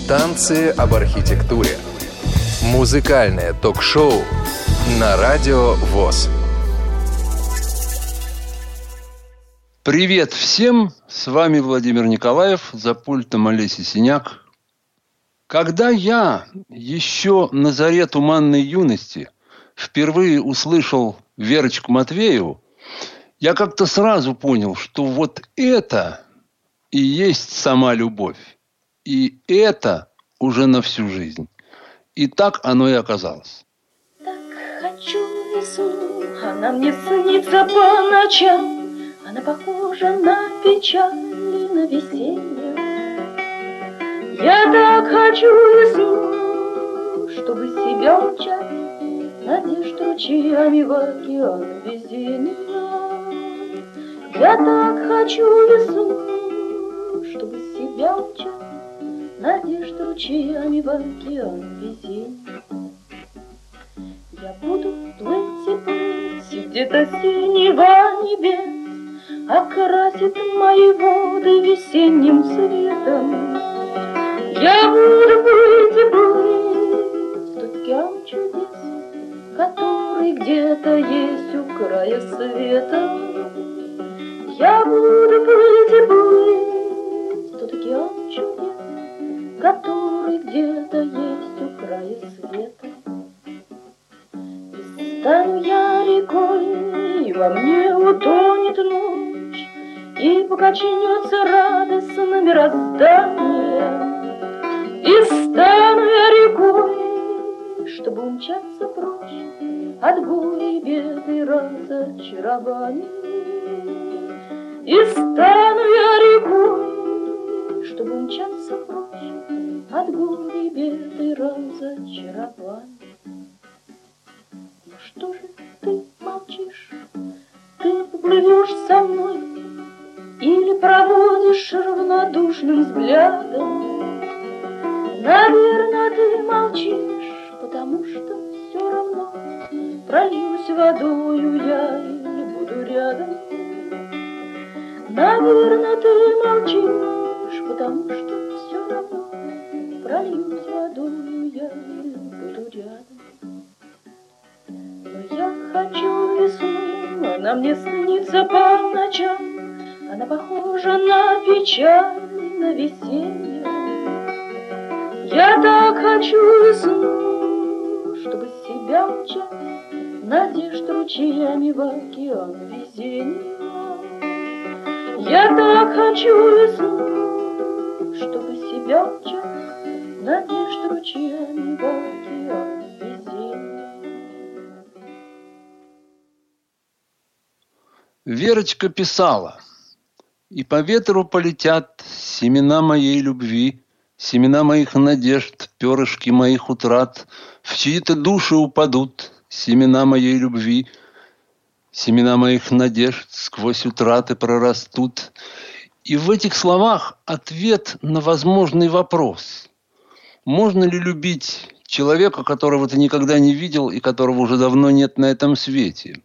Танцы об архитектуре. Музыкальное ток-шоу на Радио ВОС. Привет всем! С вами Владимир Николаев, за пультом Олеся Синяк. Когда я еще на заре туманной юности впервые услышал Верочку Матвееву, я как-то сразу понял, что вот это и есть сама любовь. И это уже на всю жизнь. И так оно и оказалось. Так хочу весну, она мне снится по ночам. Она похожа на печаль и на весеннее. Я так хочу весну, чтобы себя умчать, надежд ручьями в океан везения. Я так хочу весну, чтобы себя умчать, надежд ручьями в океан везения. Я буду плыть и плыть где-то синего небес, окрасит мои воды весенним цветом. Я буду плыть и плыть в океан чудес, который где-то есть у края света. Я буду плыть и плыть в тот океан чудес, который где-то есть у края света. И стану я рекой, и во мне утонет ночь, и покачнется радостно мироздание. И стану я рекой, чтобы умчаться прочь от горе, бед и разочарований. И стану я рекой, чтобы умчаться прочь от горе, бед и разочарований. Ну что же ты молчишь? Ты плывешь со мной или проводишь равнодушным взглядом? Наверное, ты молчишь, потому что все равно прольюсь водою я или буду рядом. Наверное, ты молчишь, потому что все равно прольюсь водою я или буду рядом. Но я хочу весну, она мне снится по ночам, она похожа на печаль и на весеннее. Я так хочу весну, чтобы себя умчать, надежд ручьями в океан везения. Я так хочу весну, чтобы себя умчать, надежд ручьями в океан везения. Верочка писала: «И по ветру полетят семена моей любви, семена моих надежд, перышки моих утрат, в чьи-то души упадут семена моей любви, семена моих надежд сквозь утраты прорастут». И в этих словах ответ на возможный вопрос. Можно ли любить человека, которого ты никогда не видел и которого уже давно нет на этом свете?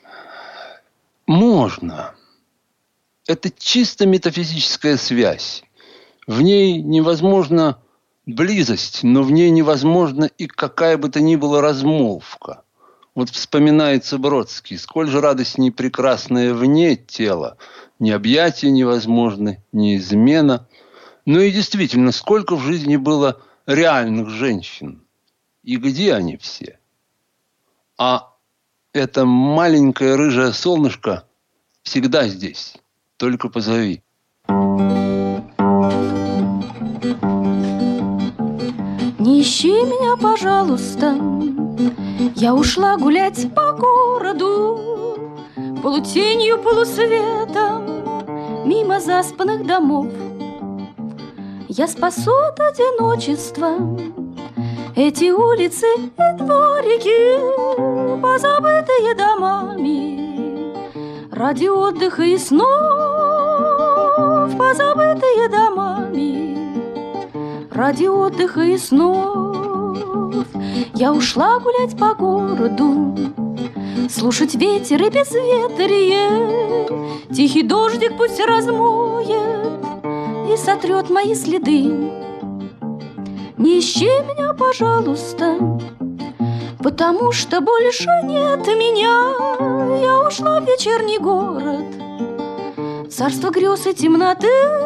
Можно. Это чисто метафизическая связь. В ней невозможна близость, но в ней невозможна и какая бы то ни была размолвка. Вот вспоминается Бродский: сколь же радостней прекрасное вне тела, ни объятия невозможны, ни измена. Ну и действительно, сколько в жизни было реальных женщин, и где они все? А это маленькое рыжее солнышко всегда здесь, только позови. Не ищи меня, пожалуйста, я ушла гулять по городу, полутенью, полусветом, мимо заспанных домов. Я спасу от одиночества эти улицы и дворики, позабытые домами, ради отдыха и снов, позабытые домами, ради отдыха и снов. Я ушла гулять по городу, слушать ветер и безветрие, тихий дождик пусть размоет и сотрет мои следы. Не ищи меня, пожалуйста, потому что больше нет меня. Я ушла в вечерний город, царство грез и темноты.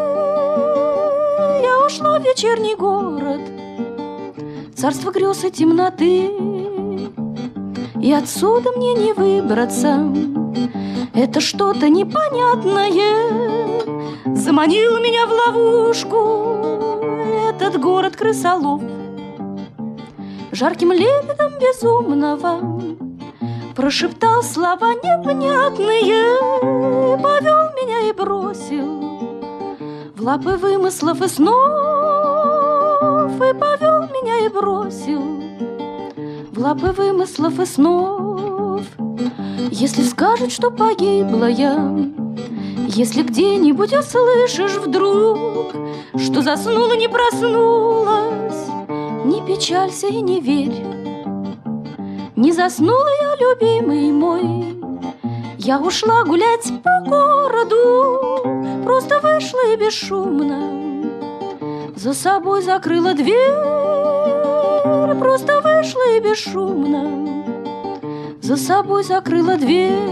Я ушла в вечерний город, царство грез и темноты. И отсюда мне не выбраться. Это что-то непонятное заманил меня в ловушку этот город крысолов. Жарким лепетом безумного прошептал слова непонятные, повел меня и бросил в лапы вымыслов и снов, и повел меня и бросил в лапы вымыслов и снов. Если скажут, что погибла я, если где-нибудь услышишь вдруг, что заснула, не проснулась, не печалься и не верь. Не заснула я, любимый мой, я ушла гулять по городу, просто вышла и бесшумно за собой закрыла дверь, просто вышла и бесшумно за собой закрыла дверь.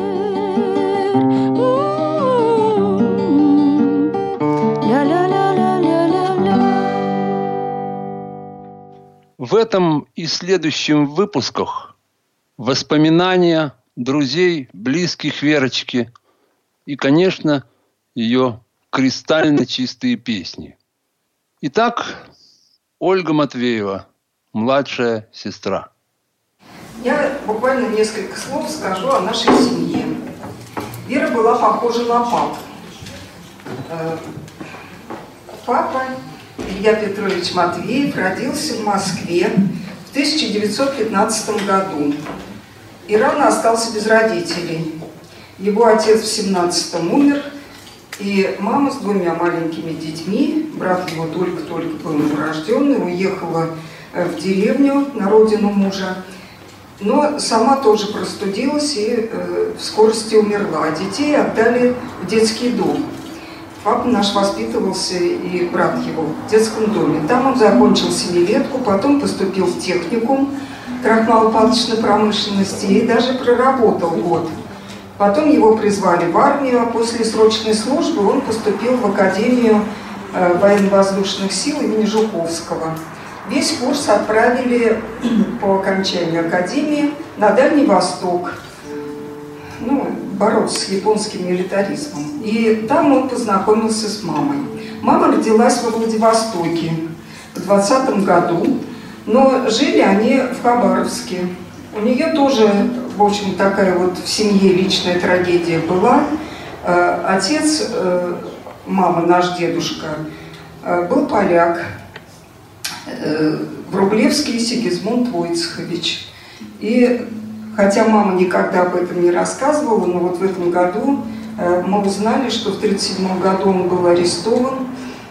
В этом и следующем выпусках воспоминания друзей, близких Верочки и, конечно, ее кристально чистые песни. Итак, Ольга Матвеева, младшая сестра. Я буквально несколько слов скажу о нашей семье. Вера была похожа на папу. Папа Илья Петрович Матвеев родился в Москве в 1915 году и рано остался без родителей. Его отец в 17-м умер, и мама с двумя маленькими детьми, брат его только-только был новорожденный, уехала в деревню на родину мужа, но сама тоже простудилась и в скорости умерла. Детей отдали в детский дом. Папа наш воспитывался, и брат его, в детском доме. Там он закончил семилетку, потом поступил в техникум крахмалопалочной промышленности и даже проработал год. Потом его призвали в армию, а после срочной службы он поступил в Академию военно-воздушных сил имени Жуковского. Весь курс отправили по окончанию Академии на Дальний Восток, бороться с японским милитаризмом. И там он познакомился с мамой. Мама родилась во Владивостоке в 20-м году, но жили они в Хабаровске. У нее тоже, в общем, такая вот в семье личная трагедия была. Отец мамы, наш дедушка, был поляк, Врублевский Сигизмунд Войцехович. И хотя мама никогда об этом не рассказывала, но вот в этом году мы узнали, что в 1937 году он был арестован.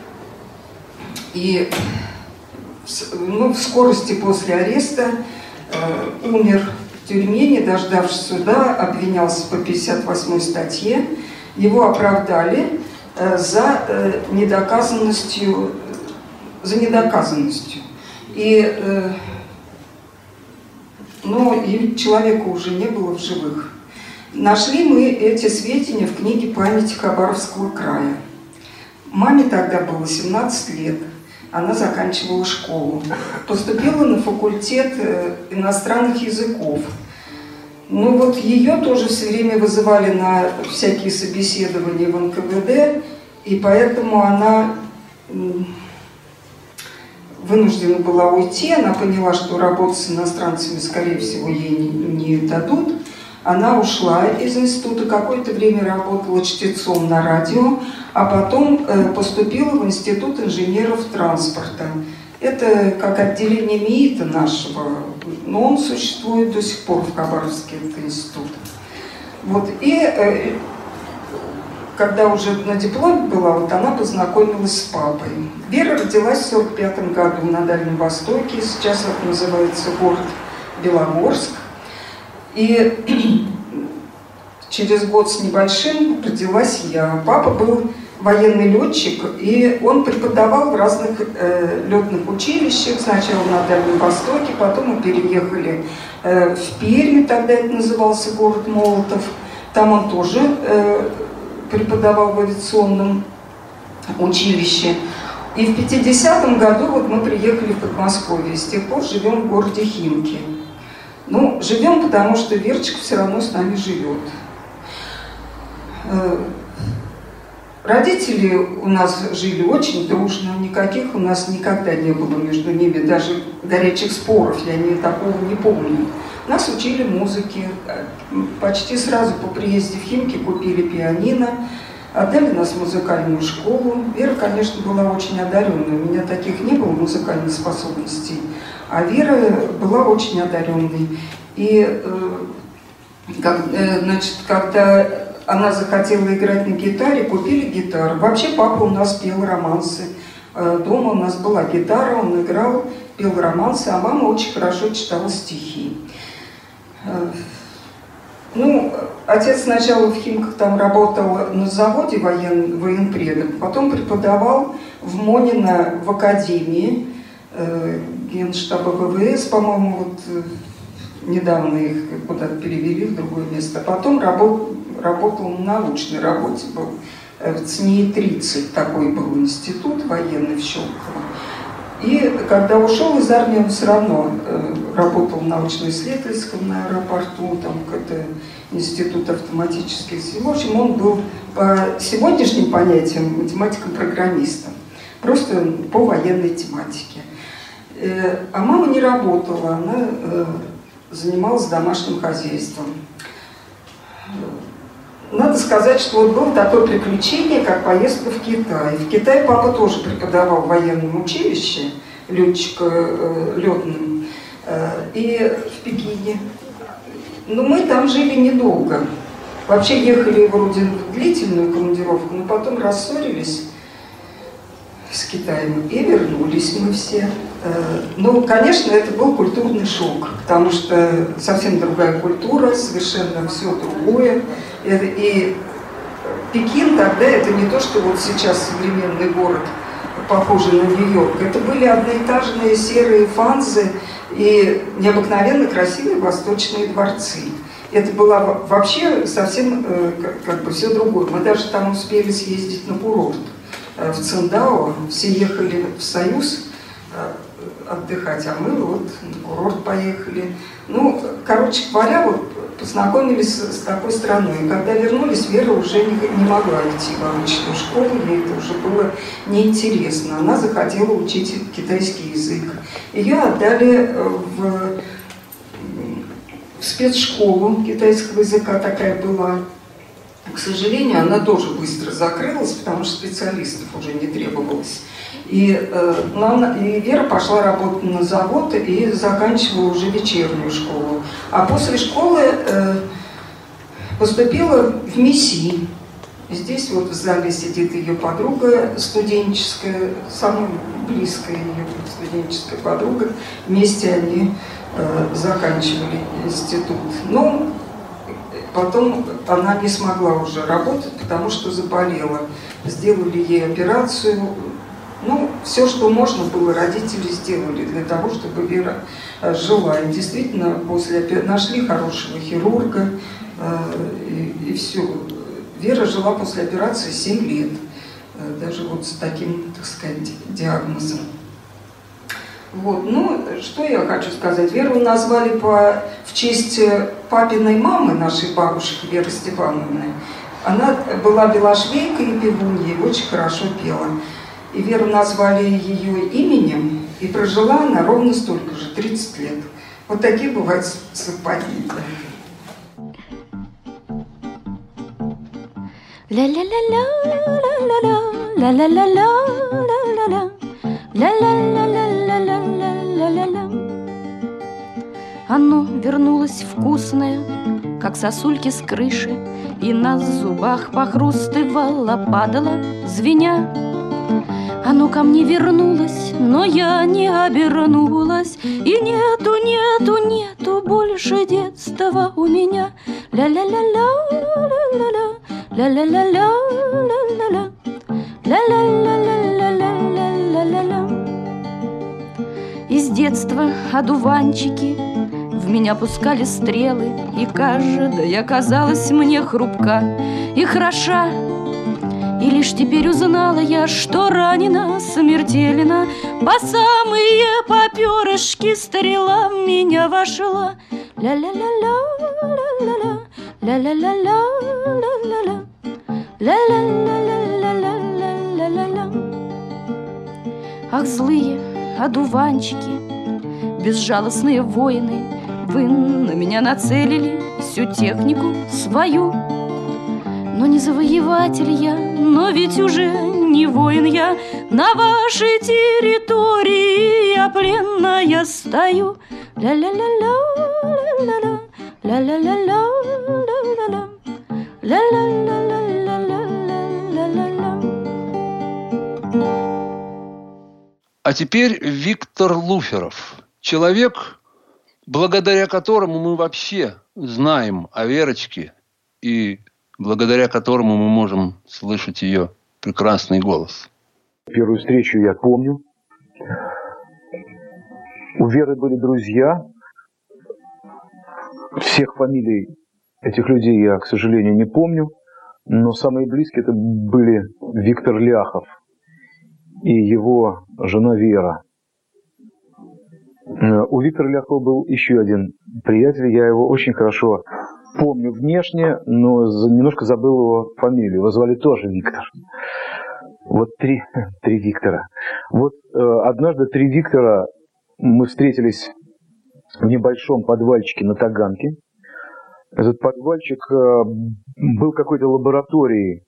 И в скорости после ареста умер в тюрьме, не дождавшись суда, обвинялся по 58 статье. Его оправдали за недоказанностью. И человека уже не было в живых. Нашли мы эти сведения в книге «Памяти Хабаровского края». Маме тогда было 17 лет. Она заканчивала школу. Поступила на факультет иностранных языков. Ее тоже все время вызывали на всякие собеседования в НКВД, и поэтому она вынуждена была уйти. Она поняла, что работать с иностранцами, скорее всего, ей не дадут. Она ушла из института, какое-то время работала чтецом на радио, а потом поступила в Институт инженеров транспорта. Это как отделение МИИТа нашего, но он существует до сих пор в Хабаровске, этот институт. И когда уже на дипломе была, она познакомилась с папой. Вера родилась в 1945 году на Дальнем Востоке, сейчас это называется город Белогорск. И через год с небольшим родилась я. Папа был военный летчик, и он преподавал в разных летных училищах. Сначала на Дальнем Востоке, потом мы переехали в Пермь, тогда это назывался город Молотов. Там он тоже преподавал в авиационном училище. И в 50-м году вот мы приехали в Подмосковье. С тех пор живем в городе Химки. Ну, живем, потому что Верочка все равно с нами живет. Родители у нас жили очень дружно, никаких у нас никогда не было между ними, даже горячих споров, я такого не помню. Нас учили музыке, почти сразу по приезде в Химки купили пианино, отдали нас в музыкальную школу. Вера, конечно, была очень одаренная, у меня таких не было музыкальных способностей, а Вера была очень одаренной. И, значит, когда она захотела играть на гитаре, купили гитару. Вообще папа у нас пел романсы. Дома у нас была гитара, он играл, пел романсы, а мама очень хорошо читала стихи. Ну, отец сначала в Химках там работал на заводе военпредом, потом преподавал в Монино в академии Генштаба ВВС, по-моему, вот недавно их куда-то перевели в другое место. Потом работал на научной работе, был в ЦНИИ-30, такой был институт военный в Щелково. И когда ушел из армии, он все равно работал в научно-исследовательском на аэропорту, там какой-то институт автоматических сил. В общем, он был по сегодняшним понятиям математиком-программистом, просто по военной тематике. А мама не работала, она занималась домашним хозяйством. Надо сказать, что вот было такое приключение, как поездка в Китай. В Китае папа тоже преподавал в военном училище, летчик летным, и в Пекине. Но мы там жили недолго. Вообще ехали вроде в длительную командировку, но потом рассорились с Китаем и вернулись мы все. Ну, конечно, это был культурный шок, потому что совсем другая культура, совершенно все другое. И Пекин тогда это не то, что вот сейчас современный город, похожий на Нью-Йорк. Это были одноэтажные серые фанзы и необыкновенно красивые восточные дворцы. Это было вообще совсем как бы все другое. Мы даже там успели съездить на курорт в Циндао. Все ехали в Союз отдыхать, а мы вот на курорт поехали. Ну, короче говоря, вот познакомились с такой страной. И когда вернулись, Вера уже не могла идти в обычную школу, ей это уже было неинтересно. Она захотела учить китайский язык. Ее отдали в спецшколу китайского языка, такая была. К сожалению, она тоже быстро закрылась, потому что специалистов уже не требовалось. И Вера пошла работать на завод и заканчивала уже вечернюю школу. А после школы поступила в МИСИ. Здесь вот в зале сидит ее подруга студенческая, самая близкая ее студенческая подруга. Вместе они заканчивали институт. Но потом она не смогла уже работать, потому что заболела. Сделали ей операцию. Ну, все, что можно было, родители сделали для того, чтобы Вера жила. И действительно, нашли хорошего хирурга, и все. Вера жила после операции 7 лет, даже вот с таким, так сказать, диагнозом. Вот. Ну, что я хочу сказать. Веру назвали в честь папиной мамы, нашей бабушки Веры Степановны. Она была белошвейкой и певуньей, очень хорошо пела. И Веру назвали ее именем, и прожила она ровно столько же, 30 лет. Вот такие бывают совпадения. Оно вернулось вкусное, как сосульки с крыши, и на зубах похрустывало, падало, звеня. Оно ко мне вернулось, но я не обернулась, и нету, нету, нету больше детства у меня. Ля-ля-ля-ля, ля-ля-ля, ля-ля-ля-ля, ля-ля-ля. ля-ля-ля-ля-ля-ля-ля-ля. Из детства одуванчики в меня пускали стрелы, и каждая казалась мне хрупка и хороша. И лишь теперь узнала я, что ранена смертельно, по самые попёрышки стрела в меня вошла. Ля-ля-ля-ля, ля-ля-ля, ля-ля-ля-ля, ля-ля-ля, ля-ля-ля-ля-ля-ля-ля-ля. Ах, злые одуванчики, безжалостные воины, вы на меня нацелили всю технику свою. Но не завоеватель я, но ведь уже не воин я. На вашей территории я пленная стою. Ля-ля-ля-ля, ля-ля-ля, ля-ля-ля-ля, ля-ля-ля, ля-ля-ля-ля-ля-ля-ля-ля. А теперь Виктор Луферов. Человек, благодаря которому мы вообще знаем о Верочке и благодаря которому мы можем слышать ее прекрасный голос. Первую встречу я помню. У Веры были друзья. Всех фамилий этих людей я, к сожалению, не помню. Но самые близкие это были Виктор Ляхов и его жена Вера. У Виктора Ляхова был еще один приятель. Я его очень хорошо помню внешне, но немножко забыл его фамилию. Его звали тоже Виктор. Вот три Виктора. Вот однажды 3 Виктора мы встретились в небольшом подвальчике на Таганке. Этот подвальчик был какой-то лабораторией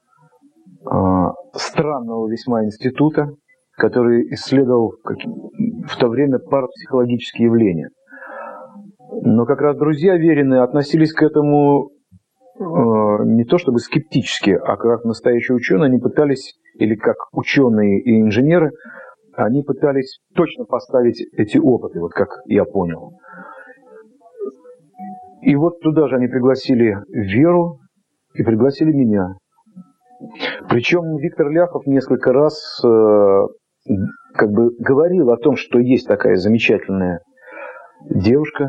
странного весьма института, который исследовал в то время парапсихологические явления. Но как раз друзья Верины относились к этому не то чтобы скептически, а как настоящие ученые, они пытались, или как ученые и инженеры, они пытались точно поставить эти опыты, вот как я понял. И вот туда же они пригласили Веру и пригласили меня. Причем Виктор Ляхов несколько раз как бы говорил о том, что есть такая замечательная девушка.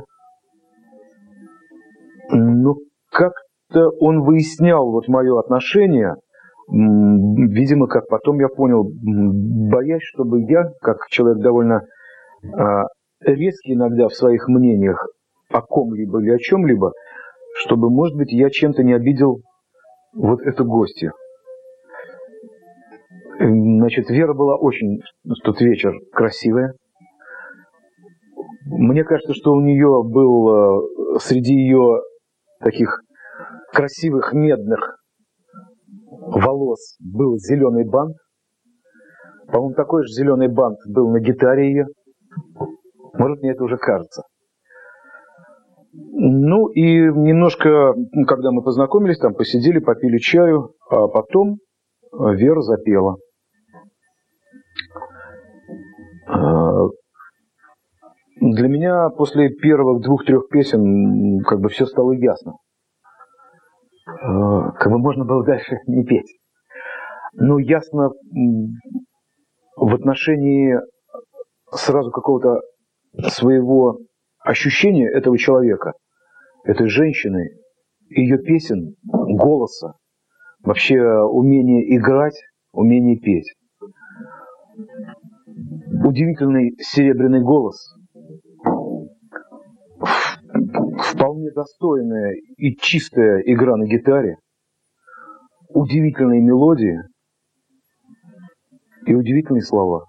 Но как-то он выяснял вот мое отношение, видимо, как потом я понял, боясь, чтобы я, как человек довольно резкий иногда в своих мнениях о ком-либо или о чем-либо, чтобы, может быть, я чем-то не обидел вот эту гостью. Значит, Вера была очень в тот вечер красивая. Мне кажется, что у нее был среди ее таких красивых медных волос был зеленый бант. По-моему, такой же зеленый бант был на гитаре ее. Может, мне это уже кажется. Ну и немножко, когда мы познакомились, там посидели, попили чаю, а потом Вера запела. Для меня после первых 2-3 песен как бы все стало ясно. Как бы можно было дальше не петь. Но ясно в отношении сразу какого-то своего ощущения этого человека, этой женщины, ее песен, голоса, вообще умение играть, умение петь. Удивительный серебряный голос, вполне достойная и чистая игра на гитаре, удивительные мелодии и удивительные слова.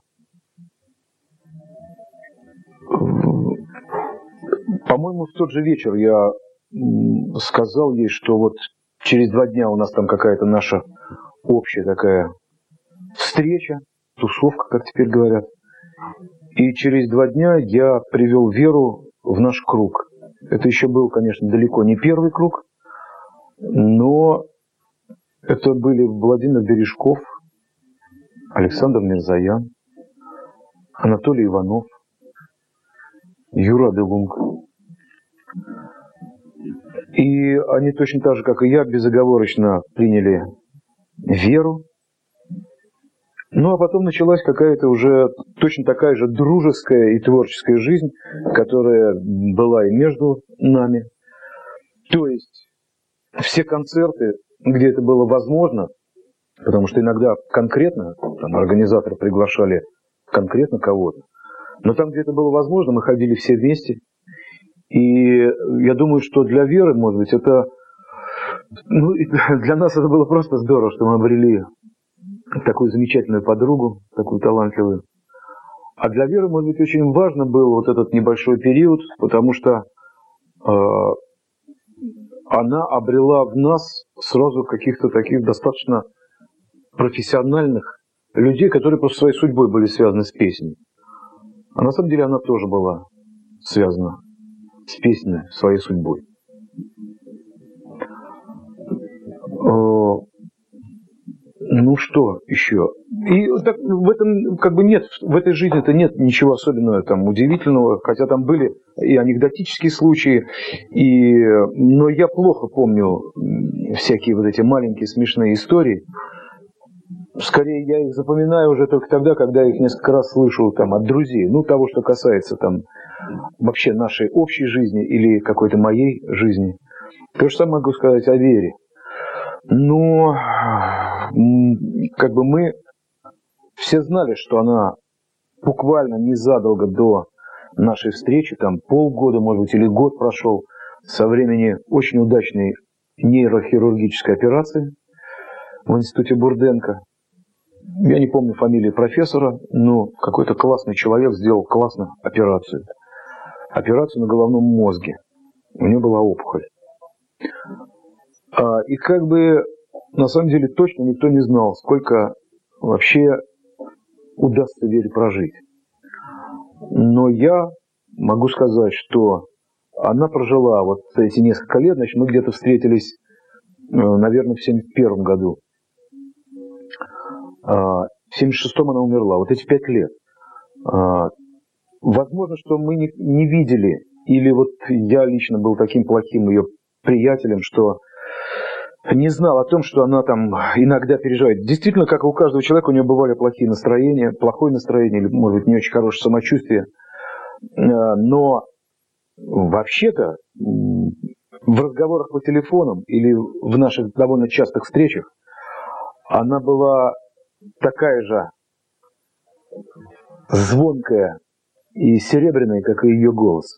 По-моему, в тот же вечер я сказал ей, что вот через 2 дня у нас там какая-то наша общая такая встреча, тусовка, как теперь говорят. И через 2 дня я привел Веру в наш круг. Это еще был, конечно, далеко не первый круг, но это были Владимир Бережков, Александр Мирзоян, Анатолий Иванов, Юра Аделунг. И они точно так же, как и я, безоговорочно приняли Веру. Ну, а потом началась какая-то уже точно такая же дружеская и творческая жизнь, которая была и между нами. То есть все концерты, где это было возможно, потому что иногда конкретно там, организаторы приглашали конкретно кого-то, но там, где это было возможно, мы ходили все вместе. И я думаю, что для Веры, может быть, это... Ну, для нас это было просто здорово, что мы обрели такую замечательную подругу, такую талантливую. А для Веры, может быть, очень важно был вот этот небольшой период, потому что она обрела в нас сразу каких-то таких достаточно профессиональных людей, которые просто своей судьбой были связаны с песней. А на самом деле она тоже была связана с песней, своей судьбой. Ну что еще? И так, в этом как бы нет, в этой жизни-то нет ничего особенного там удивительного, хотя там были и анекдотические случаи, но я плохо помню всякие вот эти маленькие смешные истории. Скорее, я их запоминаю уже только тогда, когда я их несколько раз слышу там, от друзей. Ну, того, что касается там, вообще нашей общей жизни или какой-то моей жизни. То же самое могу сказать о Вере. Но как бы мы все знали, что она буквально незадолго до нашей встречи, там полгода, может быть, или год прошел со времени очень удачной нейрохирургической операции в институте Бурденко. Я не помню фамилии профессора, но какой-то классный человек сделал классную операцию. Операцию на головном мозге. У нее была опухоль. И как бы на самом деле точно никто не знал, сколько вообще удастся Вере прожить. Но я могу сказать, что она прожила вот эти несколько лет, значит, мы где-то встретились, наверное, в 1971 году. В 1976 она умерла. Вот эти 5 лет. Возможно, что мы не видели, или вот я лично был таким плохим ее приятелем, что не знал о том, что она там иногда переживает. Действительно, как и у каждого человека, у нее бывали плохие настроения, плохое настроение, или, может быть, не очень хорошее самочувствие. Но вообще-то в разговорах по телефонам или в наших довольно частых встречах она была такая же звонкая и серебряная, как и ее голос.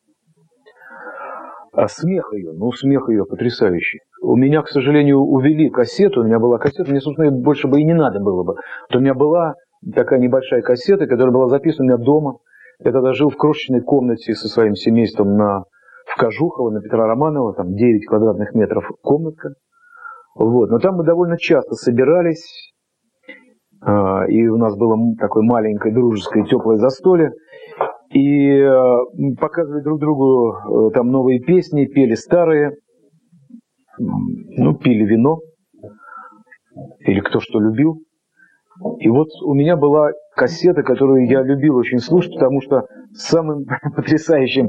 А смех ее потрясающий. У меня, к сожалению, увели кассету, у меня была кассета, мне, собственно, больше бы и не надо было бы. Вот у меня была такая небольшая кассета, которая была записана у меня дома. Я тогда жил в крошечной комнате со своим семейством в Кожухово, на Петра Романова, там 9 квадратных метров комнатка. Вот. Но там мы довольно часто собирались, и у нас было такое маленькое, дружеское, теплое застолье. И показывали друг другу там новые песни, пели старые, пили вино, или кто что любил. И вот у меня была кассета, которую я любил очень слушать, потому что самым потрясающим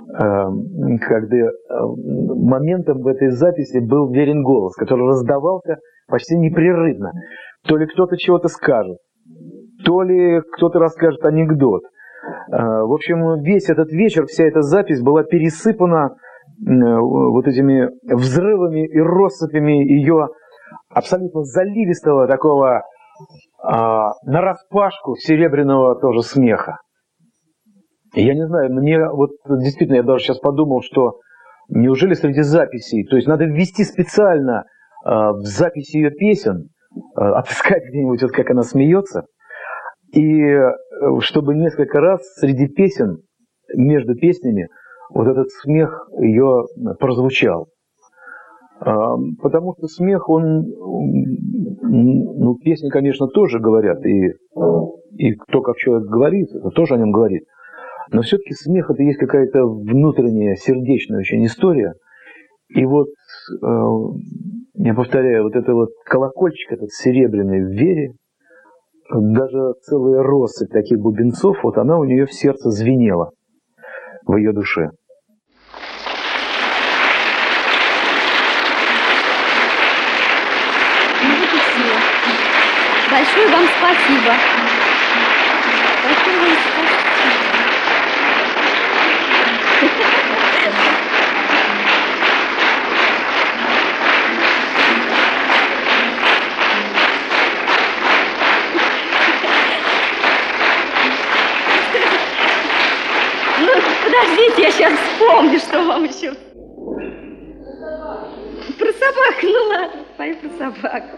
моментом в этой записи был Верин голос, который раздавался почти непрерывно. То ли кто-то чего-то скажет, то ли кто-то расскажет анекдот. В общем, весь этот вечер, вся эта запись была пересыпана вот этими взрывами и россыпями ее абсолютно заливистого такого нараспашку серебряного тоже смеха. И я не знаю, мне вот действительно, я даже сейчас подумал, что неужели среди записей, то есть надо ввести специально в записи ее песен, отыскать где-нибудь, вот как она смеется, и чтобы несколько раз среди песен, между песнями, вот этот смех ее прозвучал. Потому что смех, песни, конечно, тоже говорят, и кто как человек говорит, это тоже о нем говорит. Но все-таки смех — это есть какая-то внутренняя, сердечная очень история. И вот, я повторяю, вот это вот колокольчик, этот серебряный в Вере, даже целая россыпь таких бубенцов, вот она у нее в сердце звенела, в ее душе. Большое вам спасибо. Большое вам спасибо. Ну, подождите, я сейчас вспомню, что вам еще... Про собаку, ну ладно, спою про собаку.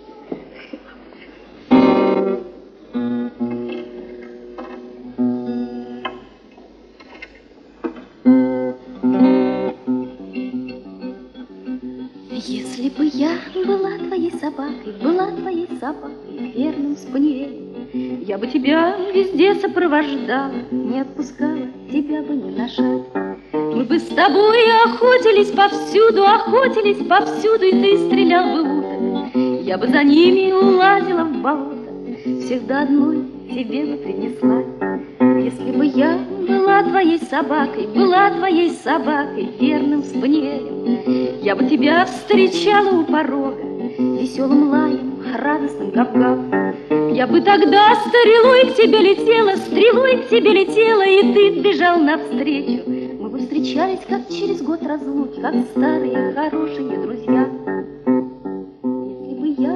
Если бы я была твоей собакой, верным спаниелем, я бы тебя везде сопровождала, не отпускала тебя бы ни на шаг. Мы бы с тобой охотились повсюду, и ты стрелял бы уток. Я бы за ними лазила в болото, всех до одной тебе бы принесла. Если бы я была твоей собакой, верным спаниелем, я бы тебя встречала у порога, веселым лаем, радостным гав-гав. Я бы тогда стрелой к тебе летела, и ты бежал навстречу. Мы бы встречались, как через год разлуки, как старые хорошие друзья. Если бы я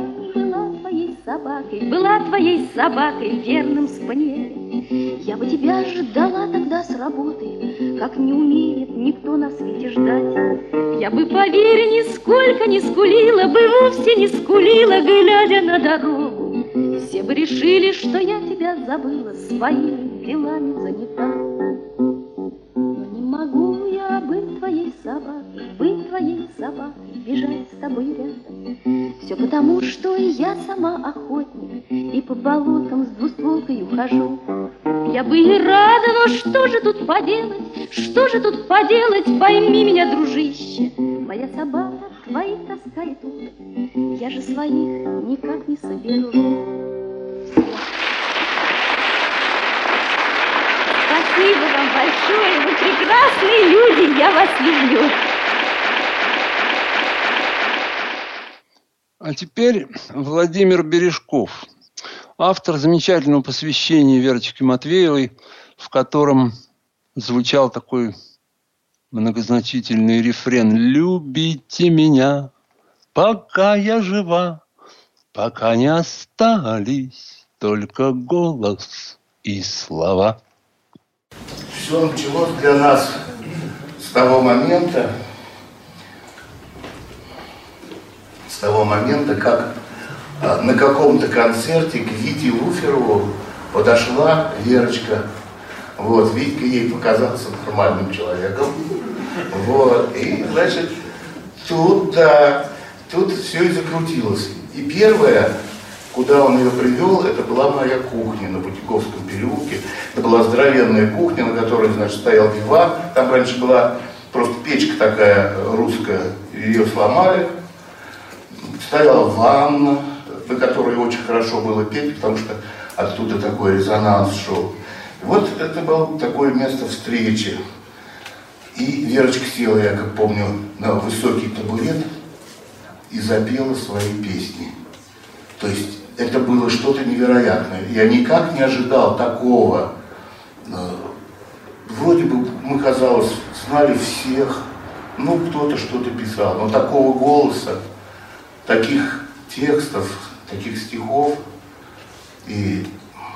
была твоей собакой, верным спаниелем, я бы тебя ждала тогда с работы, как не умеет никто на свете ждать. Я бы, поверь, нисколько не скулила, вовсе не скулила, глядя на дорогу. Все бы решили, что я тебя забыла, своими делами занята. Но не могу я быть твоей собакой, бежать с тобой рядом. Все потому, что я сама охотник, и по болотам с двустволкой ухожу. Я бы и рада, но что же тут поделать, пойми меня, дружище. Моя собака твоих таскает уток, я же своих никак не соберу. Спасибо вам большое, вы прекрасные люди, я вас люблю. А теперь Владимир Бережков, автор замечательного посвящения Верочке Матвеевой, в котором звучал такой многозначительный рефрен: «Любите меня, пока я жива, пока не остались только голос и слова». Все началось для нас с того момента, как на каком-то концерте к Вите Луферову подошла Верочка. Вот, Витька ей показался нормальным человеком. Вот, и, значит, тут все и закрутилось. И первое, куда он ее привел, это была моя кухня на Путиковском переулке. Это была здоровенная кухня, на которой, значит, стоял диван. Там раньше была просто печка такая русская, ее сломали. Стояла ванна, на которой очень хорошо было петь, потому что оттуда такой резонанс шел. Вот это было такое место встречи. И Верочка села, я как помню, на высокий табурет и запела свои песни. То есть это было что-то невероятное. Я никак не ожидал такого. Вроде бы мы, казалось, знали всех. Ну, кто-то что-то писал. Но такого голоса, таких текстов, таких стихов и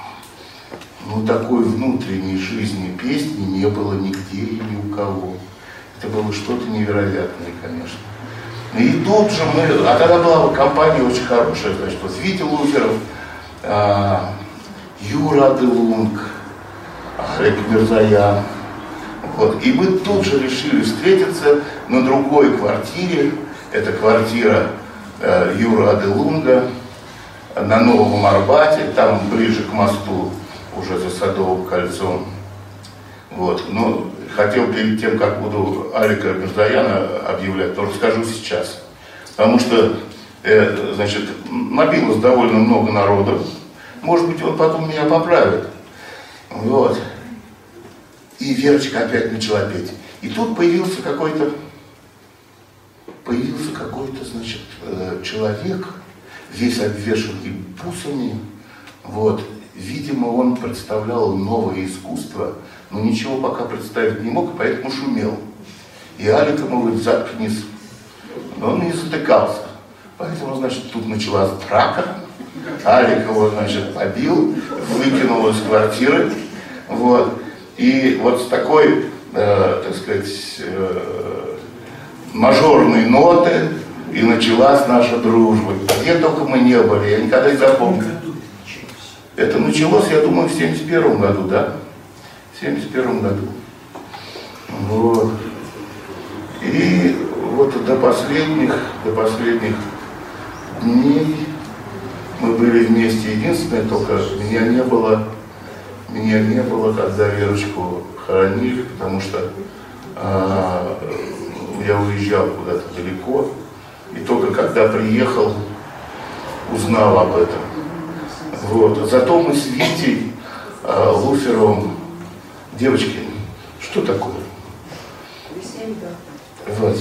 такой внутренней жизни песни не было нигде и ни у кого. Это было что-то невероятное, конечно. И тут же а тогда была компания очень хорошая, значит, вот Витя Луферов, Юра Аделунг, Олег Мирзаян. Вот. И мы тут же решили встретиться на другой квартире. Это квартира Юры Аделунга на Новом Арбате, там ближе к мосту, уже за Садовым кольцом. Вот. Но хотел перед тем, как буду Алика Мирзаяна объявлять, то расскажу сейчас. Потому что, значит, набилось довольно много народу. Может быть, он потом меня поправит. Вот. И Верочка опять начала петь. И тут появился какой-то, значит, человек, весь обвешанный бусами. Вот. Видимо, он представлял новое искусство, но ничего пока представить не мог, поэтому шумел. И Алик ему говорит: заткнись. Но он не затыкался. Поэтому, значит, тут началась драка. Алик его, значит, побил, выкинул из квартиры. Вот. И вот с такой, так сказать, мажорной ноты и началась наша дружба. Где только мы не были, я никогда не запомню. Это началось, я думаю, в 1971 году, да? В 1971 году. Вот. И вот до последних дней мы были вместе. Единственное, только меня не было, когда Верочку хоронили, потому что я уезжал куда-то далеко. И только когда приехал, узнал об этом. Вот. Зато мы с Витей Луферовым, девочки, что такое? Вот.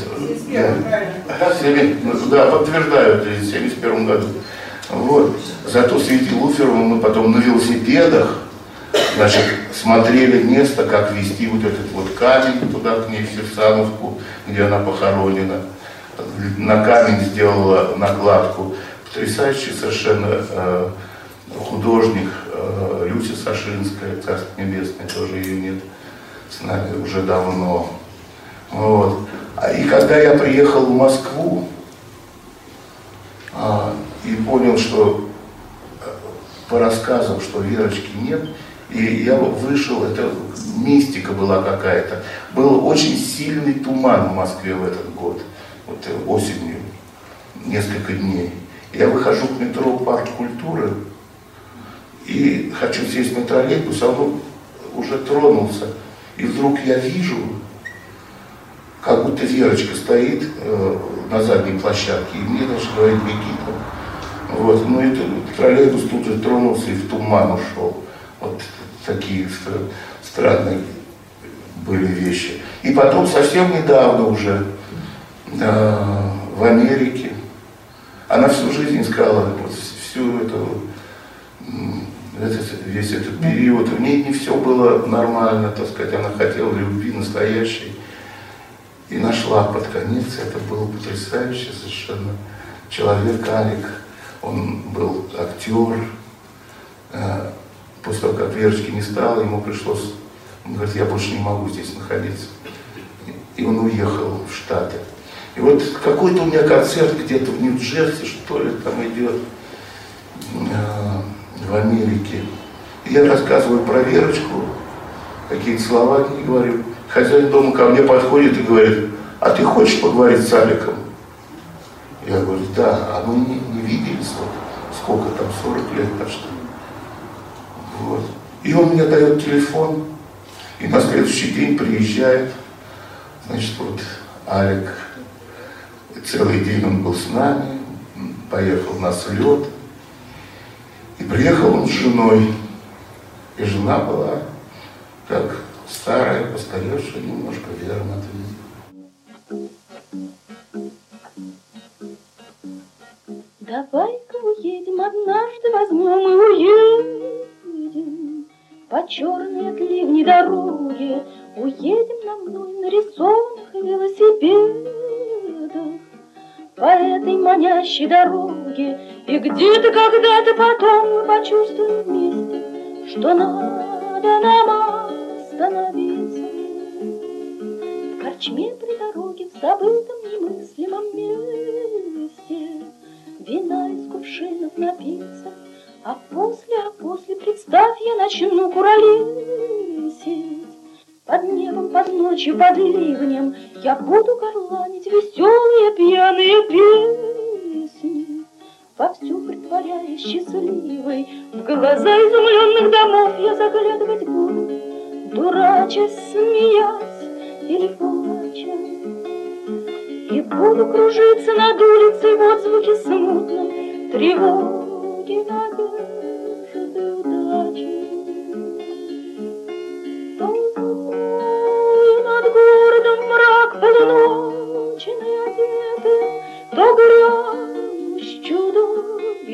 Да, подтверждаю, это в 1971 году. Вот. Зато с Витей Луферовым мы потом на велосипедах, значит, смотрели место, как везти вот этот вот камень туда к ней, в Фирсановку, где она похоронена. На камень сделала накладку потрясающий совершенно художник Люся Сашинская, Царство Небесное, тоже ее нет с нами уже давно. Вот. И когда я приехал в Москву и понял, что по рассказам, что Верочки нет, и я вышел, это мистика была какая-то. Был очень сильный туман в Москве в этот год, вот осенью, несколько дней. Я выхожу к метро «Парк культуры» и хочу сесть на троллейбус, а он уже тронулся. И вдруг я вижу, как будто Верочка стоит на задней площадке, и мне даже говорит: беги там. Вот. Ну и троллейбус тут же тронулся и в туман ушел. Вот такие странные были вещи. И потом совсем недавно уже в Америке она всю жизнь искала вот всю эту, весь этот период. В ней не все было нормально, так сказать. Она хотела любви настоящей. И нашла под конец. Это был потрясающий совершенно человек Алик. Он был актер. После того, как Верочки не стало, ему пришлось, он говорит: я больше не могу здесь находиться. И он уехал в Штаты. И вот какой-то у меня концерт где-то в Нью-Джерси, что ли, там идет, в Америке. И я рассказываю про Верочку, какие-то слова не говорю. Хозяин дома ко мне подходит и говорит: а ты хочешь поговорить с Аликом? Я говорю: да, а мы не виделись, вот сколько там, 40 лет почти. Вот. И он мне дает телефон, и на следующий день приезжает, значит, вот Алик, целый день он был с нами, поехал на слет, и приехал он с женой, и жена была как старая, постаревшая немножко Вера Матвеевна. Давай-ка уедем, однажды возьмем и уедем по черной от ливней дороге, уедем на мной нарисованных велосипедах по этой манящей дороге, и где-то когда-то потом мы почувствуем вместе, что надо нам остановиться в корчме при дороге, в забытом немыслимом месте, вина из кувшинов напиться, а после, представь, я начну куролесить. Под небом, под ночью, под ливнем я буду горланить веселые пьяные песни, вовсю притворяясь счастливой. В глаза изумленных домов я заглядывать буду, дурачась, смеясь или плача. И буду кружиться над улицей в отзвуке смутном тревоги, надежды, удачи. То над городом мрак полуночный одетый, то грянущ чудо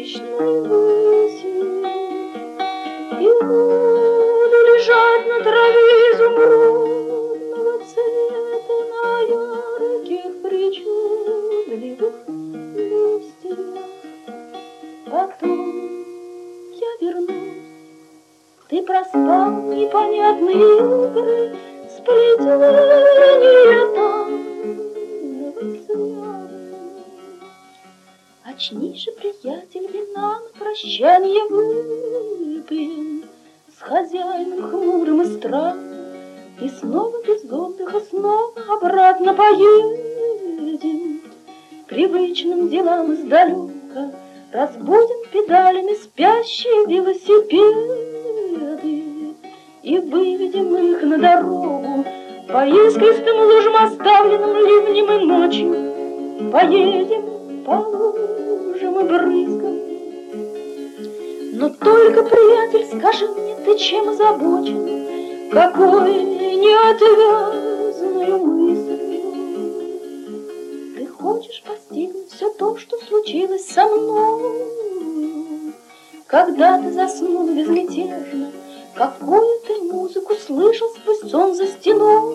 траве изумрудного цвета на ярких причудливых листьях. Потом я вернусь, ты проспал непонятные игры, сплетение тайного сна. Очнись же, приятель, вина на прощанье выпьем с хозяином хмурым и странным, и снова без отдыха снова обратно поедем. Привычным делам издалека разбудим педалями спящие велосипеды и выведем их на дорогу по искристым лужам, оставленным ливнем и ночью. Поедем по лужам и брызгам. Но только, приятель, скажи мне, ты чем озабочен, какой неотвязной мыслью? Ты хочешь постигнуть все то, что случилось со мною, когда ты заснул безмятежно, какую ты музыку слышал сквозь сон за стеною?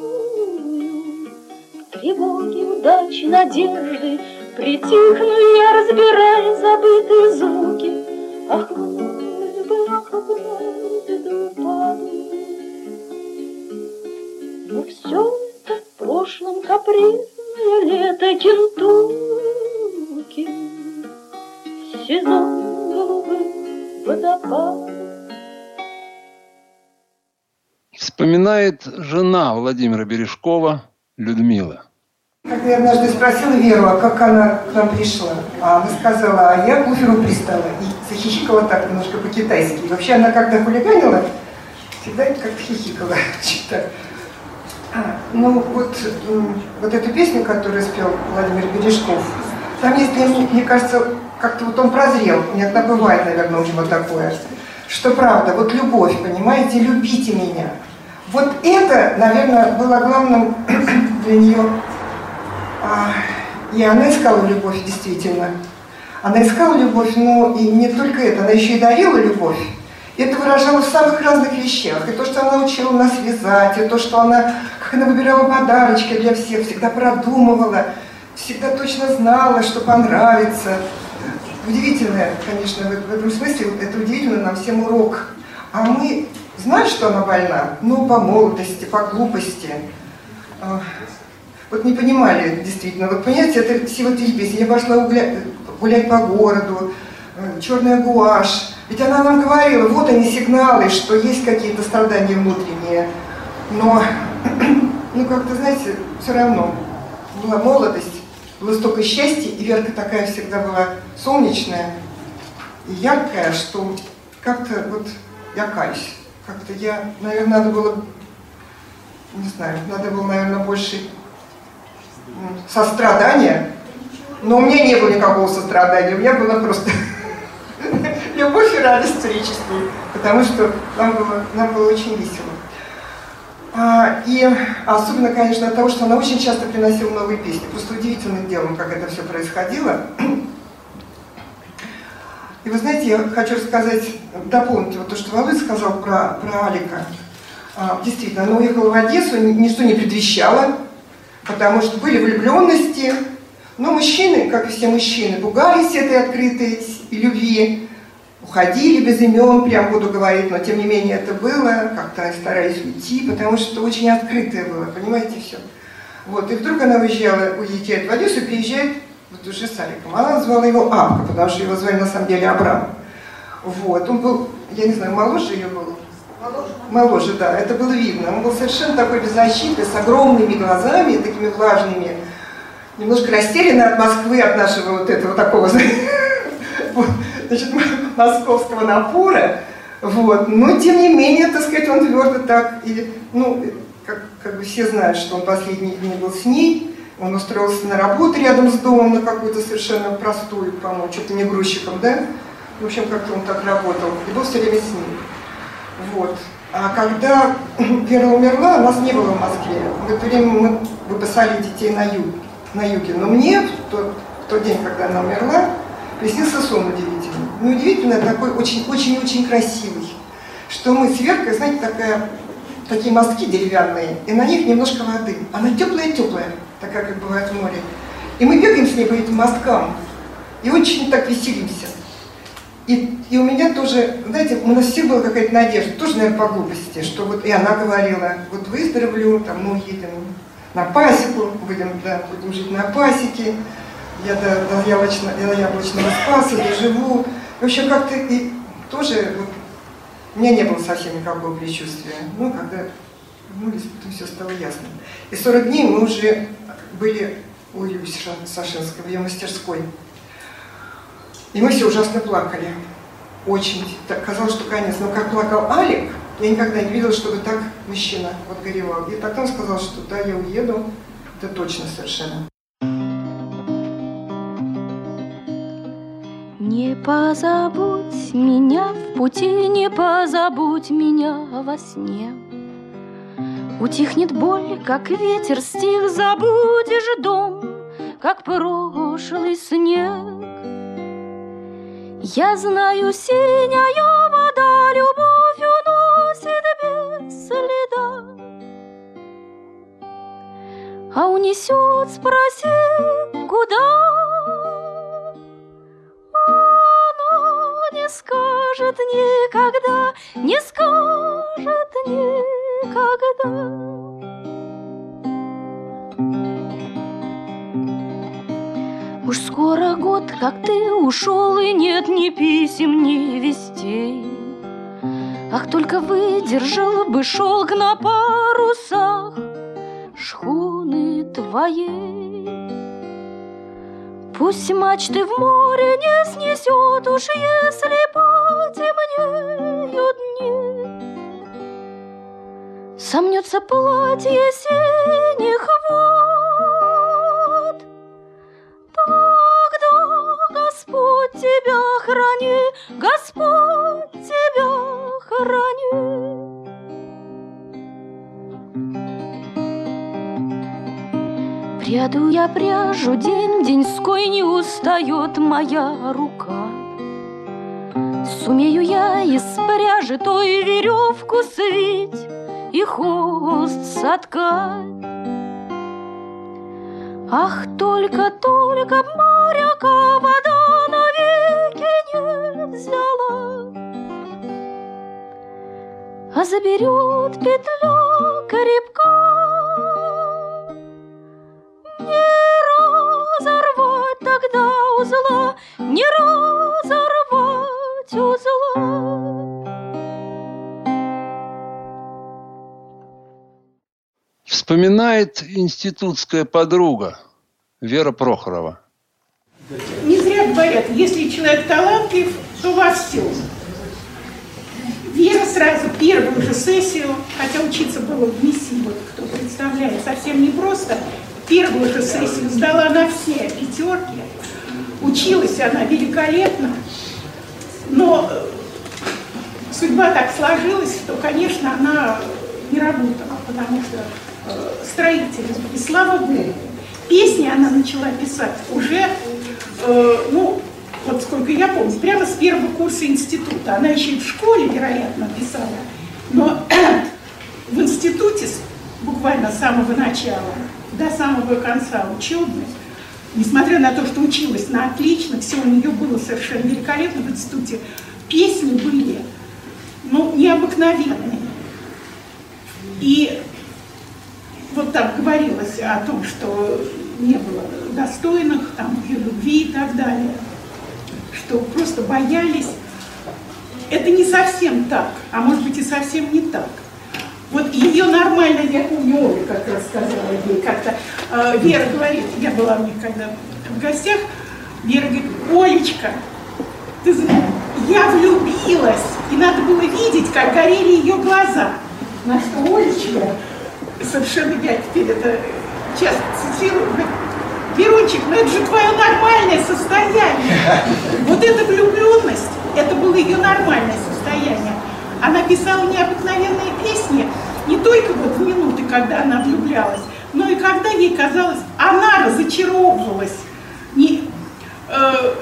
Тревоги, удачи, надежды притихну я, разбирая забытые звуки. Ах, вновь бы, упаду. Но все это в прошлом капризное лето Кентукки, сезон голубых водопадов. Вспоминает жена Владимира Бережкова Людмила. Когда я однажды спросила Веру, а как она к нам пришла, а она сказала, а я к Луферу пристала. И захихикала так немножко по-китайски. И вообще она когда хулиганила, всегда как-то хихикала. Ну вот эту песню, которую спел Владимир Бережков, там есть, мне кажется, как-то вот он прозрел. Иногда бывает, наверное, у него такое. Что правда, вот любовь, понимаете, любите меня. Вот это, наверное, было главным для нее. И она искала любовь, действительно. Она искала любовь, но и не только это, она еще и дарила любовь. И это выражалось в самых разных вещах. И то, что она учила нас вязать, и то, что она, как она выбирала подарочки для всех, всегда продумывала, всегда точно знала, что понравится. Удивительное, конечно, в этом смысле, это удивительно нам всем урок. А мы знаем, что она больна, но по молодости, по глупости. Вот не понимали, действительно. Вот понимаете, это все вот эти песни. Я пошла гулять по городу, черная гуашь. Ведь она нам говорила, вот они сигналы, что есть какие-то страдания внутренние. Но, как-то, знаете, все равно была молодость, было столько счастья, и Верка такая всегда была солнечная и яркая, что как-то вот я каюсь. Как-то я, наверное, надо было, наверное, больше сострадания. Но у меня не было никакого сострадания, у меня была просто любовь и радость встречества, потому что нам было очень весело. И особенно, конечно, от того, что она очень часто приносила новые песни. Просто удивительным делом, как это все происходило. И вы знаете, я хочу рассказать, дополнить вот то, что Володя сказал про Алика. Действительно, она уехала в Одессу, ничто не предвещало, потому что были влюбленности. Но мужчины, как и все мужчины, пугались этой открытой любви, уходили без имен, прям буду говорить, но тем не менее это было, как-то старались уйти, потому что очень открытое было, понимаете, все. Вот, и вдруг она уезжает в Одессу и приезжает вот уже с Аликом. Она назвала его Абка, потому что его звали на самом деле Абрам. Вот, он был, я не знаю, моложе ее был? Моложе, да, это было видно. Он был совершенно такой беззащитный, с огромными глазами, такими влажными, немножко растерянный от Москвы, от нашего вот этого такого, значит, московского напора. Вот. Но, тем не менее, так сказать, он твердо так, и, как бы все знают, что он последние дни был с ней, он устроился на работу рядом с домом, на какую-то совершенно простую, по-моему, что-то не грузчиком, да? В общем, как-то он так работал, и был все время с ним. Вот. А когда Вера умерла, нас не было в Москве. В это время мы выпасали детей на юге. Но мне в тот день, когда она умерла, приснился сон удивительный. Удивительно такой, очень-очень-очень красивый. Что мы с Веркой, знаете, такая такие мостки деревянные, и на них немножко воды. Она теплая-теплая, такая, как бывает в море. И мы бегаем с ней по этим мосткам, и очень так веселимся. И у меня тоже, знаете, у нас всех была какая-то надежда, тоже, наверное, по глупости, что вот и она говорила, вот выздоровлю, там, мы уедем на пасеку, будем жить на пасеке, я до яблочного спаса доживу. В общем, как-то и тоже, вот, у меня не было совсем никакого предчувствия. Но когда вернулись, потом все стало ясно. И 40 дней мы уже были у Юли Сашинской, в ее мастерской. И мы все ужасно плакали. Очень. Так, казалось, что конец. Но как плакал Алик, я никогда не видела, чтобы так мужчина вот горевал. И потом сказал, что да, я уеду. Это точно совершенно. Не позабудь меня в пути, не позабудь меня во сне. Утихнет боль, как ветер стих, забудешь дом, как прошлый снег. Я знаю, синяя вода любовь уносит без следа, а унесет, спроси, куда. Она не скажет никогда, не скажет никогда. Уж скоро год, как ты ушел, и нет ни писем, ни вестей. Ах, только выдержал бы шелк на парусах шхуны твоей. Пусть мачты в море не снесет, уж если потемнеют дни. Сомнется платье синих вод. Тогда Господь тебя храни, Господь тебя храни. Пряду я пряжу день-деньской, не устает моя рука. Сумею я из пряжи той веревку свить и хвост соткать. Ах, только б моряка вода навеки не взяла, а заберет петля крепка. Не разорвать тогда узла, не разорвать узла. Вспоминает институтская подруга Вера Прохорова. Не зря говорят, если человек талантлив, то во всем. Вера сразу первую же сессию, хотя учиться было в МИСИ, вот кто представляет, совсем непросто, первую же сессию сдала на все пятерки. Училась она великолепно, но судьба так сложилась, что, конечно, она не работала, потому что строителем. И слава Богу, песни она начала писать уже, вот сколько я помню, прямо с первого курса института. Она еще и в школе, вероятно, писала, но в институте буквально с самого начала до самого конца учебы, несмотря на то, что училась на отлично, все у нее было совершенно великолепно в институте, песни были, необыкновенные. И вот там говорилось о том, что не было достойных, там, ее любви и так далее, что просто боялись. Это не совсем так, а может быть и совсем не так. Вот ее нормально, я помню, Оля как раз сказала ей как-то, Вера говорит, я была у них когда в гостях, Вера говорит: Олечка, ты знаешь, я влюбилась, и надо было видеть, как горели ее глаза. На что Олечка, совершенно я теперь это часто цитирую, говорит: Верунчик, это же твое нормальное состояние. Вот эта влюбленность, это было ее нормальное состояние. Она писала необыкновенные песни не только вот в минуты, когда она влюблялась, но и когда ей казалось, она разочаровывалась.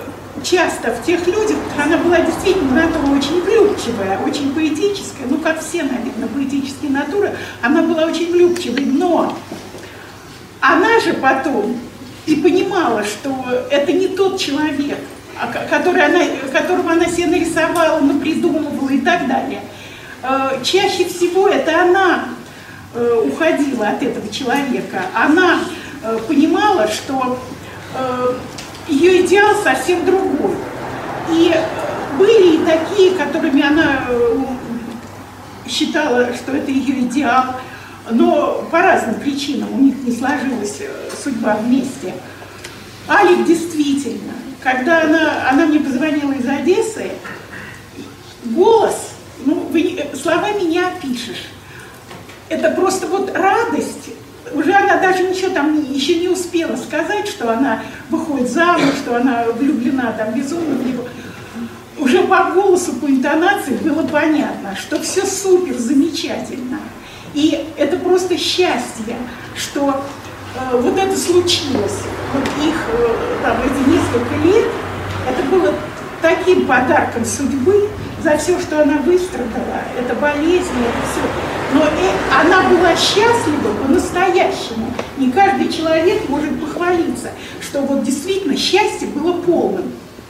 часто в тех людях, она была действительно натура очень влюбчивая, очень поэтическая, ну, как все, наверное, поэтические натуры, она была очень влюбчивой, но она же потом и понимала, что это не тот человек, которого она себе нарисовала, напридумывала и так далее. Чаще всего это она уходила от этого человека. Она понимала, что ее идеал совсем другой. И были и такие, которыми она считала, что это ее идеал, но по разным причинам у них не сложилась судьба вместе. Алик действительно, когда она мне позвонила из Одессы, голос, ну, словами не опишешь. Это просто вот радость. Уже она даже ничего там еще не успела сказать, что она выходит замуж, что она влюблена там безумно в него. Уже по голосу, по интонации было понятно, что все супер, замечательно. И это просто счастье, что вот это случилось. Вот их там эти несколько лет, это было таким подарком судьбы за все, что она выстрадала. Это болезнь, это все. Но она была счастлива по-настоящему. Не каждый человек может похвалиться, что вот действительно счастье было полным.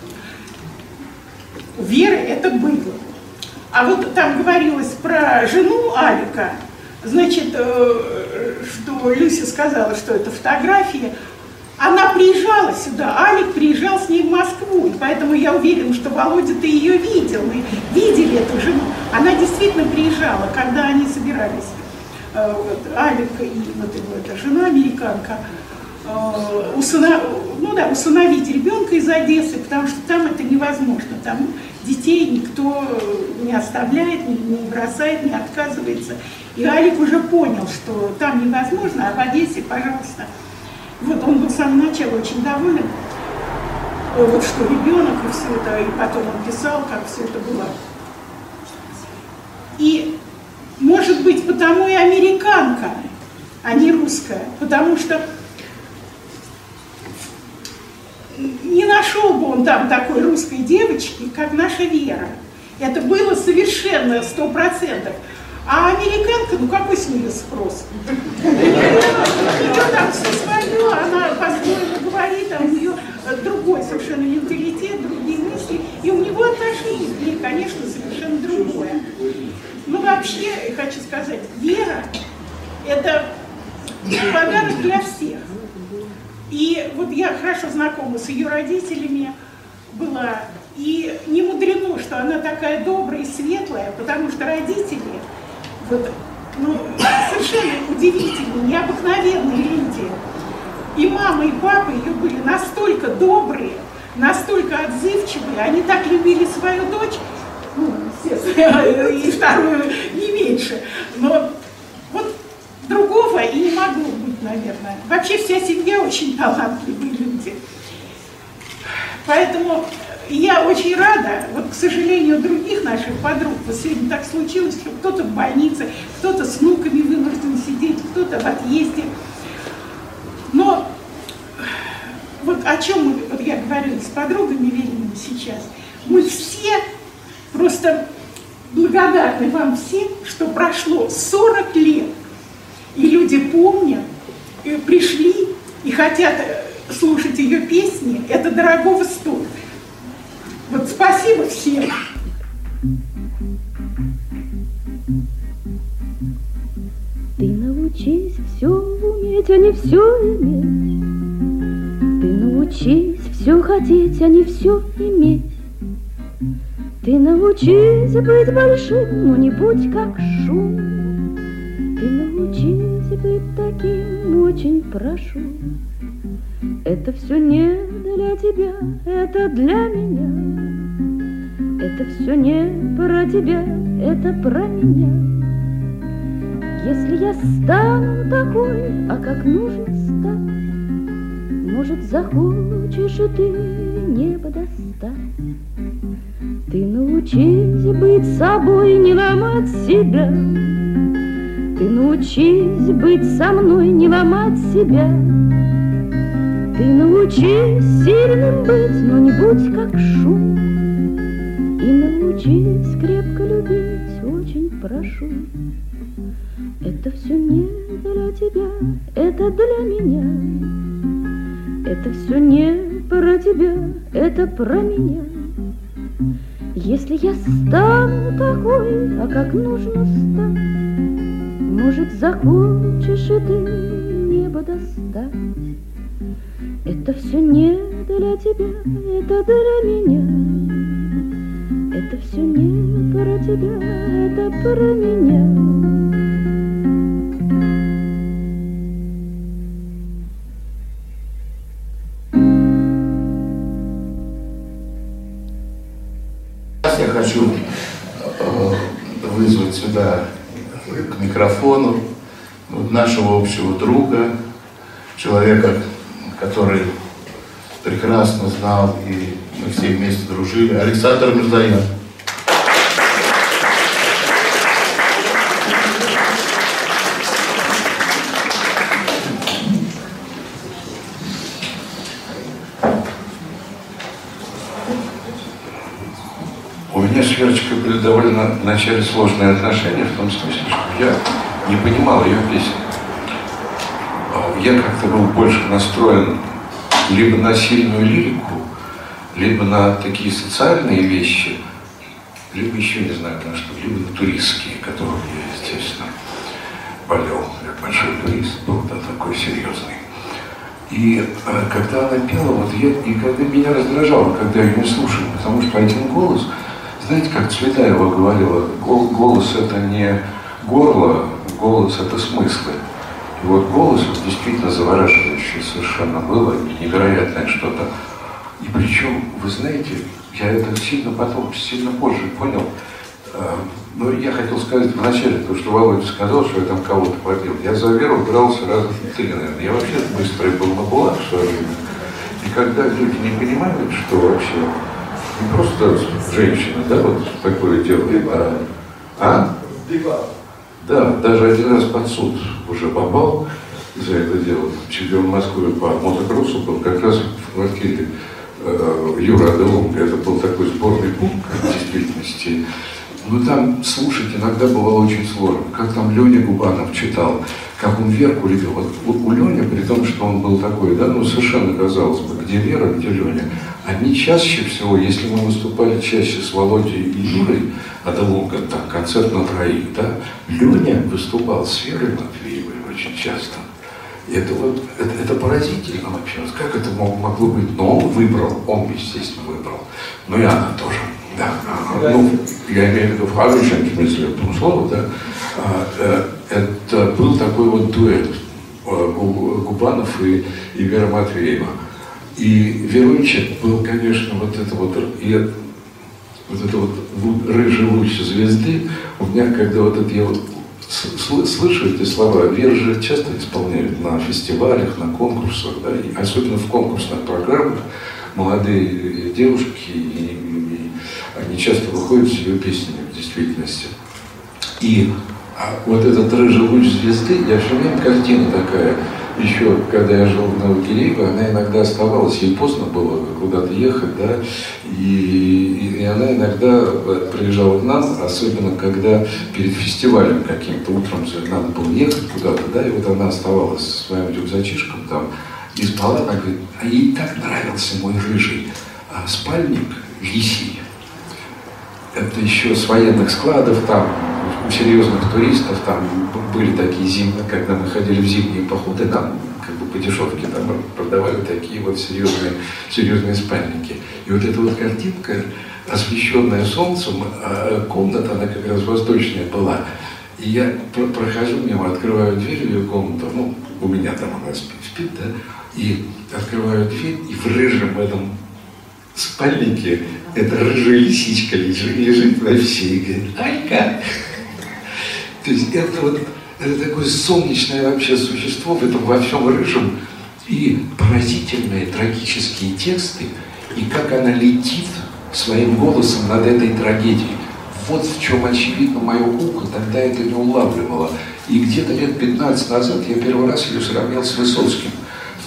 У Веры это было. А вот там говорилось про жену Алика, значит, что Люся сказала, что это фотография. Она приезжала сюда, Алик приезжал с ней в Москву, и поэтому я уверена, что Володя-то ее видел, мы видели эту жену. Она действительно приезжала, когда они собирались, вот, Алик и вот его эта жена, американка, усыновить ребенка из Одессы, потому что там это невозможно, там детей никто не оставляет, не бросает, не отказывается. И Алик уже понял, что там невозможно, а в Одессе, пожалуйста. Вот он был с самого начала очень доволен, вот что ребенок и все это, и потом он писал, как все это было. И, может быть, потому и американка, а не русская, потому что не нашел бы он там такой русской девочки, как наша Вера. Это было совершенно 100%. А американка, ну какой с нее спрос? У нее там все свое, она по-своему говорит, а у нее другой совершенно менталитет, другие мысли. И у него отношение к ней, конечно, совершенно другое. Ну вообще, хочу сказать, Вера – это подарок для всех. И вот я хорошо знакома с ее родителями была. И не мудрено, что она такая добрая и светлая, потому что родители вот, ну, совершенно удивительные, необыкновенные люди. И мама, и папа ее были настолько добрые, настолько отзывчивые, они так любили свою дочь, ну, естественно, и вторую не меньше. Но вот другого и не могло быть, наверное. Вообще вся семья очень талантливые люди. Поэтому я очень рада, вот, к сожалению, других наших подруг, вот сегодня так случилось, что кто-то в больнице, кто-то с внуками вынужден сидеть, кто-то в отъезде. Но вот о чем мы, вот я говорила с подругами Вериными сейчас, мы все просто благодарны вам всем, что прошло 40 лет, и люди помнят, и пришли и хотят слушать ее песни, это дорогого стоит. Вот спасибо всем. Ты научись все уметь, а не все иметь. Ты научись все хотеть, а не все иметь. Ты научись быть большим, но не будь как шум. Ты научись быть таким, очень прошу. Это все не для тебя, это для меня. Это все не про тебя, это про меня. Если я стану такой, а как нужно стать, может, захочешь и ты небо достать. Ты научись быть собой, не ломать себя. Ты научись быть со мной, не ломать себя. Ты научись сильным быть, но не будь как шум. И научись крепко любить, очень прошу. Это все не для тебя, это для меня. Это все не про тебя, это про меня. Если я стану такой, а как нужно стать, может, захочешь и ты небо достать. Это все не для тебя, это для меня. Это все не про тебя, это про меня. Я хочу вызвать сюда к микрофону нашего общего друга, человека, который прекрасно знал, и мы все вместе дружили, Александр Мирзоян. У меня с Верочкой были довольно вначале сложные отношения, в том смысле, что я не понимал ее песен. Я как-то был больше настроен либо на сильную лирику, либо на такие социальные вещи, либо еще не знаю на что, либо на туристские, которым я, естественно, болел. Я большой турист был, да, такой серьезный. И когда она пела, вот я, и когда меня раздражало, когда я ее не слушал, потому что один голос, знаете, как Цветаева говорила, голос это не горло, голос это смыслы. И вот голос вот, действительно завораживающий совершенно было, невероятное что-то. И причем, вы знаете, я это сильно потом, сильно позже понял. Но я хотел сказать вначале, потому что Володя сказал, что я там кого-то побил. Я за Веру брался раза в 3, наверное. Я вообще быстро был на булах в свое время. И когда люди не понимают, что вообще не просто женщина, да, вот такое делает, Да, даже один раз под суд уже попал за это дело. Чемпион Москвы по мотокроссу был как раз в квартире Юры Аделунга. Это был такой сборный пункт в действительности. Но там слушать иногда бывало очень сложно. Как там Леня Губанов читал, как он Верку любил. Вот у Леня, при том, что он был такой, да, ну совершенно казалось бы, где Вера, где Леня. Они чаще всего, если мы выступали чаще с Володей и Юрой Аделунга, там концерт на троих, да, Леня выступал с Верой Матвеевой очень часто. И это вот, это поразительно вообще. Как это могло быть? Но он выбрал, он, естественно, выбрал. Ну и она тоже. Да. Ну, я имею в виду в хорошем смысле этого слова, да. Это был такой вот дуэт Губанов и Вера Матвеева. И Верунчик был, конечно, вот это вот рыжий луч звезды. У меня, когда вот это я вот слышу эти слова, Вера же часто исполняют на фестивалях, на конкурсах, да, и особенно в конкурсных программах молодые девушки, и они часто выходят с ее песнями в действительности. И вот этот рыжий луч звезды, я все время картина такая, еще когда я жил в Новогиреево, она иногда оставалась, ей поздно было куда-то ехать, да, и она иногда приезжала к нам, особенно когда перед фестивалем каким-то утром надо было ехать куда-то, да, и вот она оставалась со своим рюкзачишком там и спала, она говорит, а ей так нравился мой рыжий спальник лисий. Это еще с военных складов, там у серьезных туристов, там были такие зимние, когда мы ходили в зимние походы, нам как бы по дешевке там продавали такие вот серьезные спальники. И вот эта вот картинка, освещенная солнцем, комната, она как раз восточная была. И я прохожу мимо, открываю дверь в ее комнату, ну, у меня там она спит, да, и открываю дверь, и в рыжем этом спальнике эта рыжая лисичка лежит во всей, и говорит, Алька! То есть это такое солнечное вообще существо в этом во всем рыжем, и поразительные трагические тексты, и как она летит своим голосом над этой трагедией. Вот в чем, очевидно, мое ухо тогда это не улавливало. И где-то лет 15 назад я первый раз ее сравнил с Высоцким. В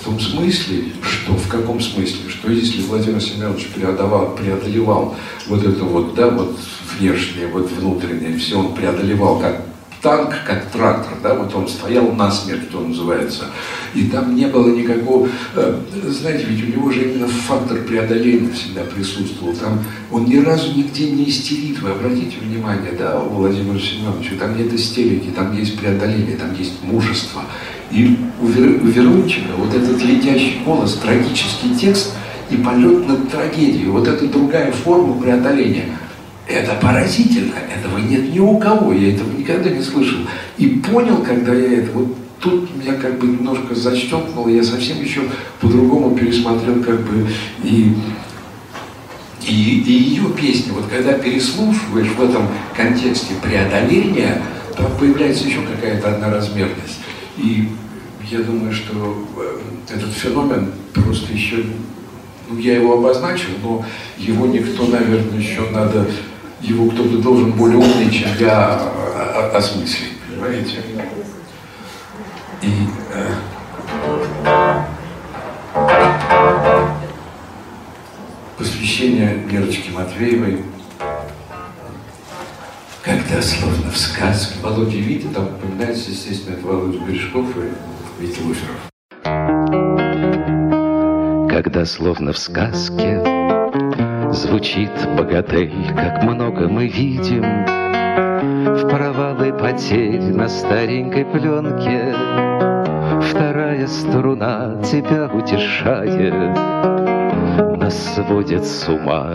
том смысле, что, в каком смысле, что если Владимир Семенович преодолевал вот это вот, да, вот внешнее, вот внутреннее, все он преодолевал как танк, как трактор, да, вот он стоял насмерть, что называется, и там не было никакого, знаете, ведь у него же именно фактор преодоления всегда присутствовал, там он ни разу нигде не истерит, вы обратите внимание, да, у Владимира Семеновича, там нет истерики, там есть преодоление, там есть мужество, и у Верунчика вот этот летящий голос, трагический текст и полет над трагедией, вот это другая форма преодоления. Это поразительно, этого нет ни у кого, я этого никогда не слышал. И понял, когда я это, вот тут меня как бы немножко защелкнуло, я совсем еще по-другому пересмотрел как бы и ее песни. Вот когда переслушиваешь в этом контексте преодоления, там появляется еще какая-то одноразмерность. И я думаю, что этот феномен просто еще, ну, я его обозначил, но его никто, наверное, еще надо... Его кто-то должен более умный, чем я, осмыслить, понимаете? И посвящение Верочке Матвеевой, когда словно в сказке, Володя Витя, там упоминается, естественно, это Володя Бережков и Витя Луферов. Когда словно в сказке звучит богатель, как много мы видим в провалы потерь на старенькой пленке. Вторая струна тебя утешает, нас сводит с ума.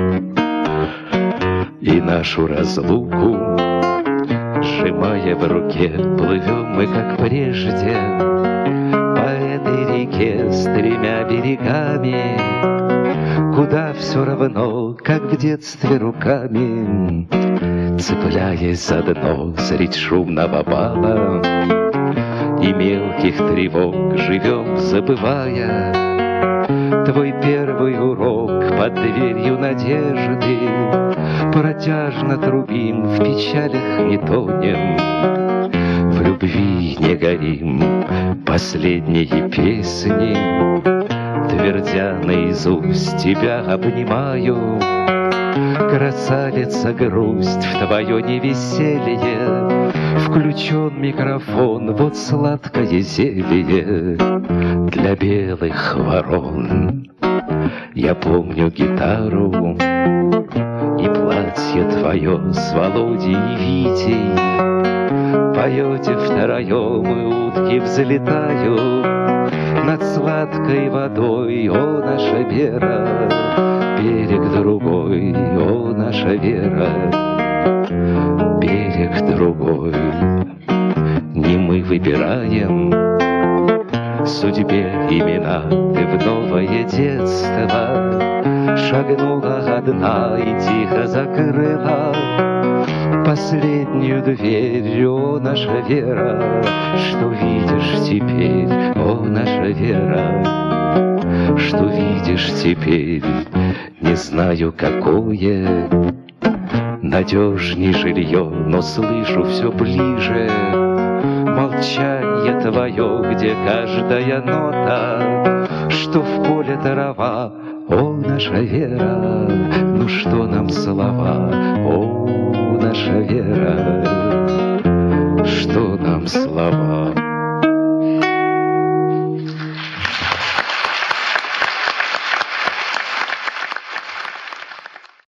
И нашу разлуку, сжимая в руке, плывем мы, как прежде, по этой реке с тремя берегами, куда все равно, как в детстве руками, цепляясь за дно средь шумного бала и мелких тревог, живем, забывая твой первый урок под дверью надежды. Протяжно трубим, в печалях не тонем, в любви не горим. Последние песни твердя наизусть тебя обнимаю. Красавица, грусть в твое невеселье, включен микрофон, вот сладкое зелье для белых ворон. Я помню гитару и платье твое с Володей и Витей. Поете втроем, и утки взлетают над сладкой водой, о, наша Вера, берег другой, о, наша Вера, берег другой. Не мы выбираем судьбе имена, ты в новое детство шагнула одна и тихо закрыла последнюю дверь, о, наша Вера. Что видишь теперь, о, наша Вера, что видишь теперь? Не знаю, какое надежней жилье, но слышу все ближе молчание твое, где каждая нота, что в поле трава, о, наша Вера. Ну что нам слова, о, наша Вера, что нам слова?